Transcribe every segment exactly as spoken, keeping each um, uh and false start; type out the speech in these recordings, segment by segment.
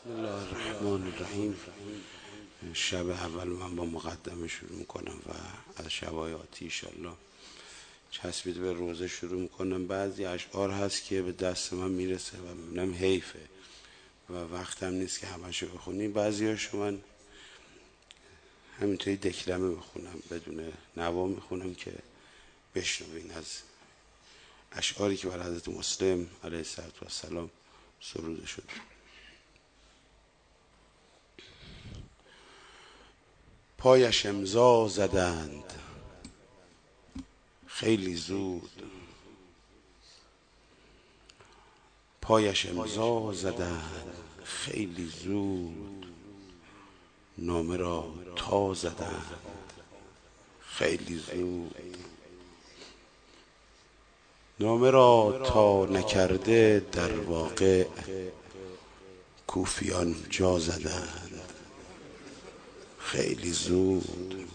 بسم الله الرحمن الرحیم. شب اول من با مقدمه شروع میکنم و از شبای آتی انشالله چسبیده به روزه شروع میکنم. بعضی اشعار هست که به دست من میرسه و میبینم حیفه و وقتم نیست که همشو بخونیم. بعضی هاشو من همینطوری دکلمه بخونم، بدون نوا میخونم که بشنوین از اشعاری که بر حضرت مسلم علیه السلام سروده شد. پایش امضا زدند خیلی زود، پایش امضا زدند خیلی زود، نامه را تا زدند خیلی زود، نامه را تا نکرده در واقع کوفیان جا زدند خیلی زود،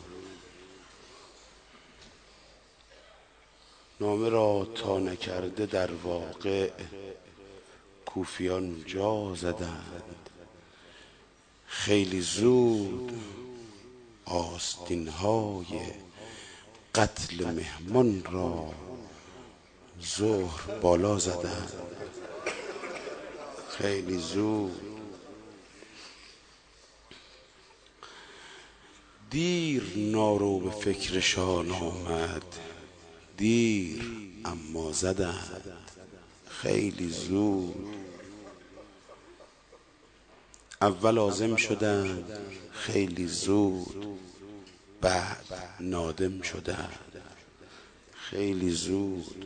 نامه را تا نکرده در واقع کوفیان جا زدند خیلی زود، آستین‌های قتل مهمان را ظهر بالا زدند خیلی زود، دیر نارو به فکرشان آمد دیر اما زدند خیلی زود، اول عازم شدند خیلی زود، بعد نادم شدند خیلی زود،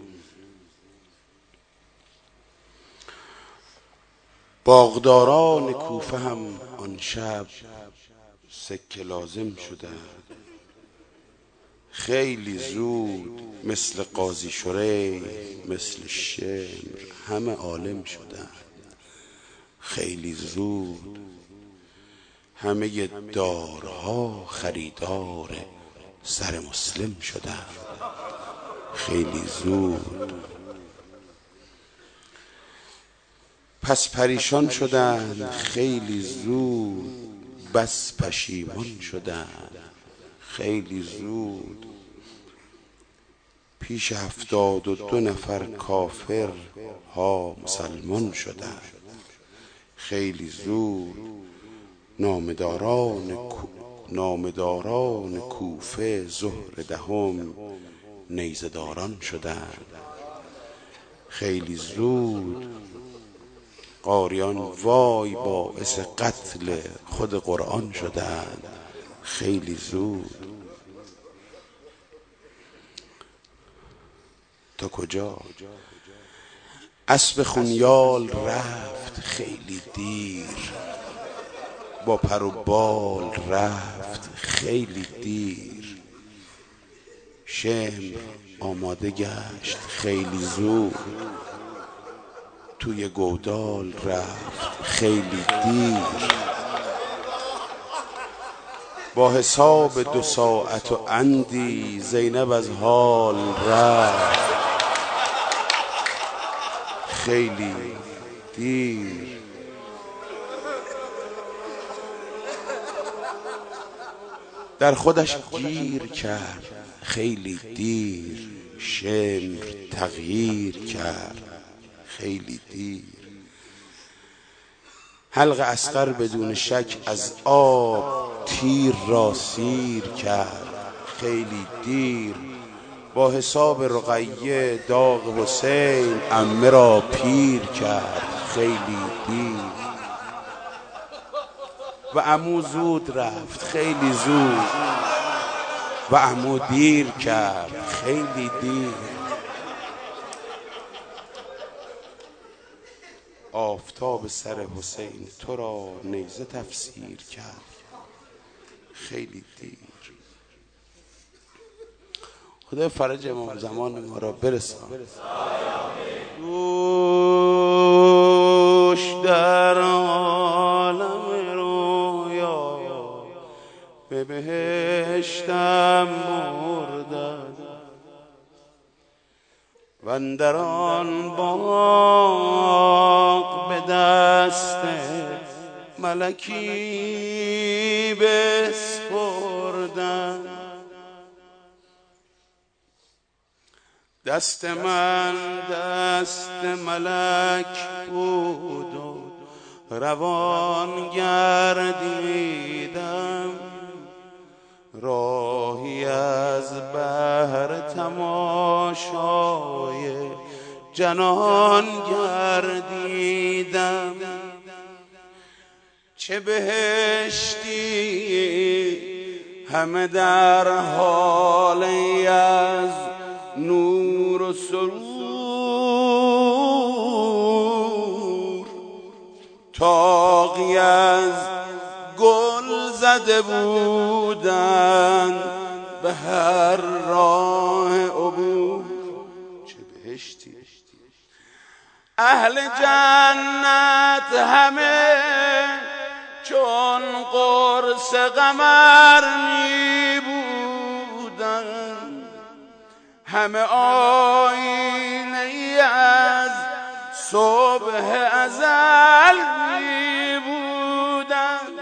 باغداران کوفه هم آن شب سکه لازم شدند خیلی زود، مثل قاضی شریح مثل شمر همه عالم شدند خیلی زود، همه دارها خریدار سر مسلم شدند خیلی زود، پس پریشان شدند خیلی زود، بس پشیمان شدند خیلی زود، پیش هفتاد و دو نفر کافر ها مسلمان شدند خیلی زود، نامداران نامداران کوفه ظهر دهم نیزه داران شدند خیلی زود، قاریان وای باعث قتل خود قرآن شدند خیلی زود، تا کجا؟ اسب خونیال رفت خیلی دیر، با پر و بال رفت خیلی دیر، شمر آماده گشت خیلی زود، توی گودال رفت خیلی دیر، با حساب دو ساعت و اندی زینب از حال رفت خیلی دیر، در خودش گیر کرد خیلی دیر، شمر تغییر کرد خیلی دیر، حلق اصغر بدون شک از آب تیر را سیر کرد خیلی دیر، با حساب رقیه داغ حسین عمه را پیر کرد خیلی دیر، و عمو زود رفت خیلی زود، و عمو دیر کرد خیلی دیر، آفتاب سر حسین تو را نیزه تفسیر کرد خیلی دیر. خدا فرج امام زمان ما را برسان. دوش در عالم رویا به بهشتم بردن و اندر آن باغ به دست ملکی بسپردم، دست من دست ملک بود و روان گردیدم، راهی از بحر تماشای جنان گردیدم. چه بهشتی همه در حالی از نور و سرور، طاقی از گل زده بودند به هر راه عبور. چه بهشتی اهل جنت همه چون قرص قمر می بودند، همه آینه ای از صبح ازل می بودند،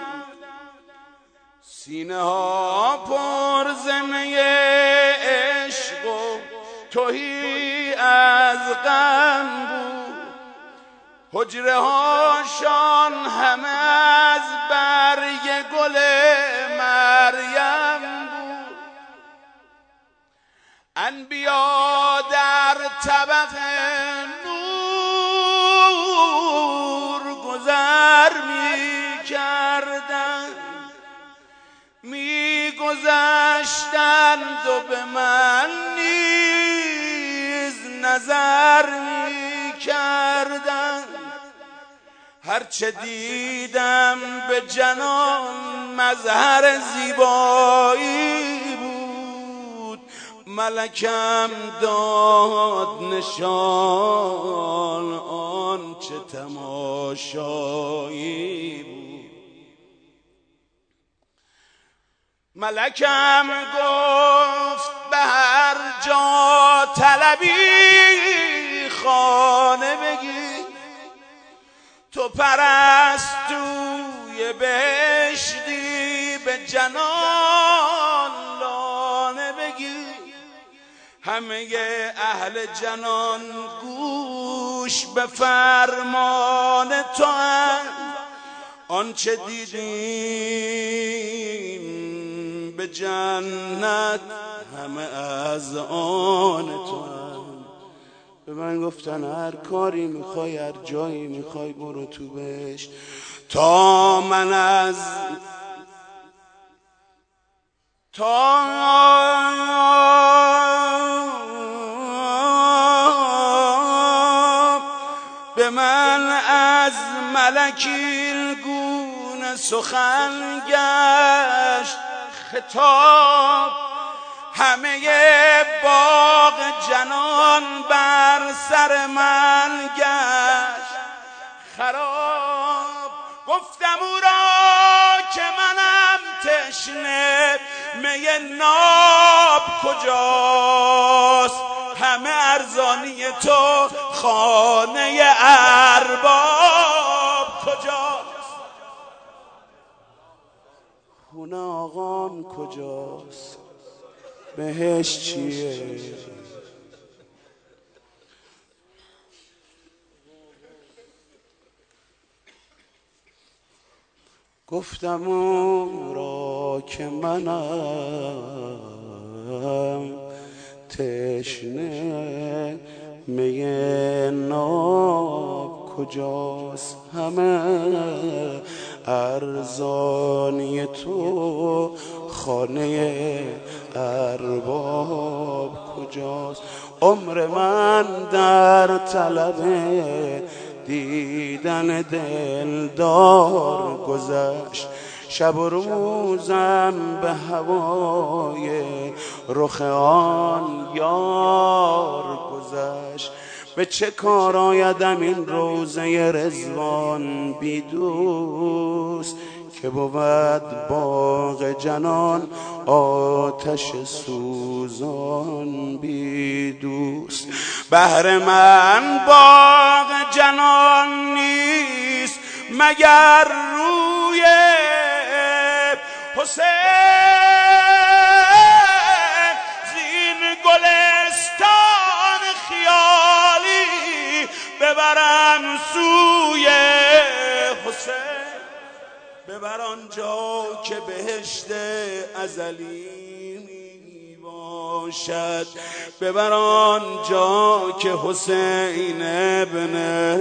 سینه ها پر ز می عشق و تهی از غم بود، حجره هاشان همه از برگ گل مریم بود. انبیا در طبق نور گذر می کردند، می گذشتند و به من نیز نظر می کردند. هرچه دیدم به جنان مظهر زیبایی بود، ملکم داد نشان آن چه تماشایی بود. ملکم گفت به هر جا طلبی خانه بگیر، تو پرستوی بهشتی به جنان لانه بگیر. همه اهل جنان گوش به فرمان تو اند، آنچه دیدیم به جنت همه از آن تو اند. به من گفتن هر کاری میخوای، هر جایی میخوای برو تو بهشت، تا من از تا به من از ملکی گونه سخن گشت خطاب، همه باغ جنان بر سر من گشت خراب. گفتم او را که منم تشنه، می ناب کجاست؟ همه ارزانی تو خانه ارباب کجاست؟ خونه آقام کجاست؟ بهش چیه؟ گفتم او را که منم تشنه، می ناب کجاست؟ همه ارزانی تو خانه ارباب کجاست؟ عمر من در طلب دیدن دلدار گذشت، شب و روزم به هوای رخ آن یار گذشت. به چه کار آیدم این روضه رضوان بی دوست، که بود باغ جنان آتش سوزان بی دوست. بهر من باغ جنان نیست مگر رو حسین زین گلستان خیالی ببرم سوی حسین، ببر آنجا که بهشت ازلی می باشد، ببر آنجا که حسین ابن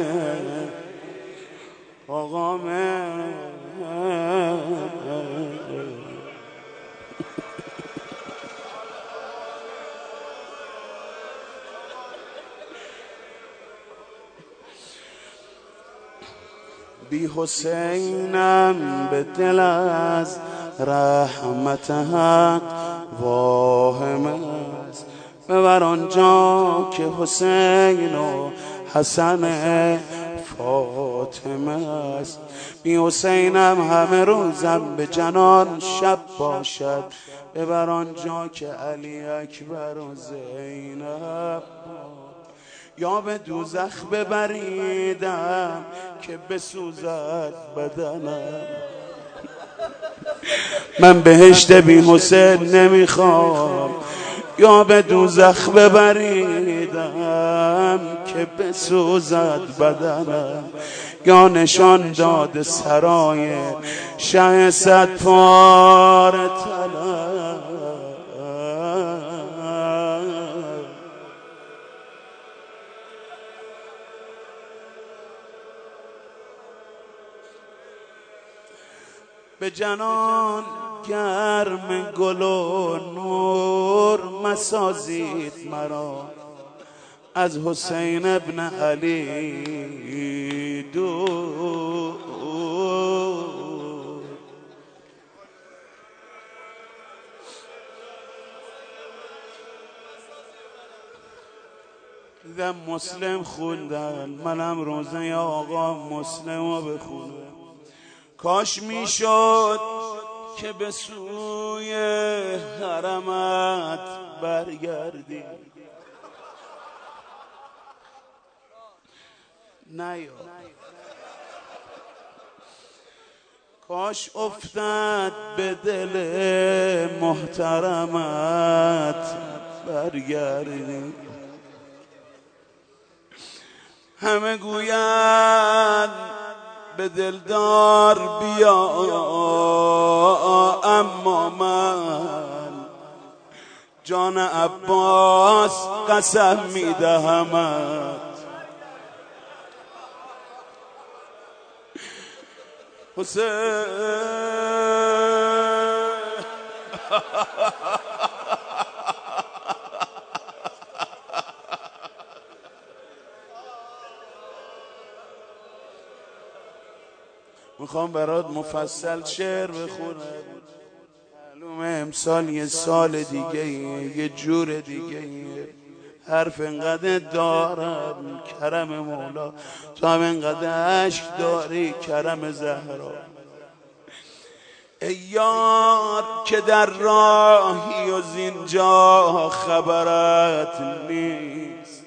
آقامه. بی حسینم به دل از رحمت حق واهم است، ببر آنجا که حسین و حسن فاطمه است. بی حسینم همه روزم به جنان شب باشد، ببر آنجا که علی اکبر و زینب، یا به دوزخ ببریدم که بسوزد بدنم. من بهشت بی حسین نمیخوام، یا به دوزخ ببریدم که بسوزد بدنم، یا نشان داد سرای شه صد پاره تنم. به جنان گرم گل و نور مسازید مرا، از حسین ابن علی دور. دیدم مسلم خوندن، منم روزه آقا مسلم رو بخونم. کاش میشد که به سوی حرمت برگردی، نیا کاش افتاد به دل محترمت برگردی. همه گویند به دلدار بیا، اما من جان عباس قسم میدهمت. حسین میخوام برات مفصل شعر بخونم. معلومه امسال یه سال دیگه یه جور دیگه، حرف انقدر دارم کرم مولا، تو هم انقدر عشق داری کرم زهرا. ای یار که در راهی و زینجا خبرت نیست،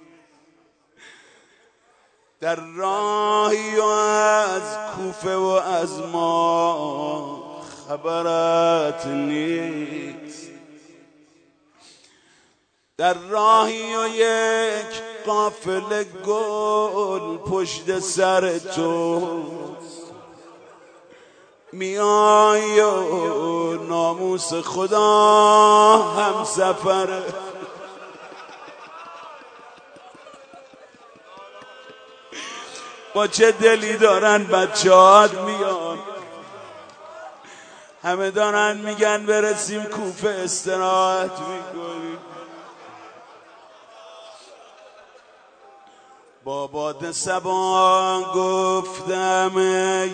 در راهی و از کوفه و از ما خبرت نیست، در راهی و یک قافله گل پشت سر تو میای و ناموس خدا هم سفره. با چه دلی دارن بچه‌هات میان، همه دارن میگن برسیم کوفه استراحت میکنیم. با باد صبا گفتم ای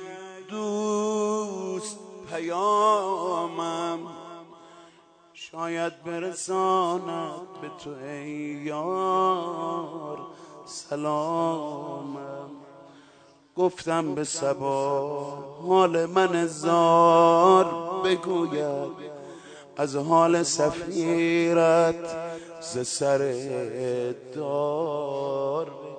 دوست پیامم، شاید برساند به تو ای یار سلامم. گفتم به صبا حال من زار بگوید، از حال سفیرت ز سر دار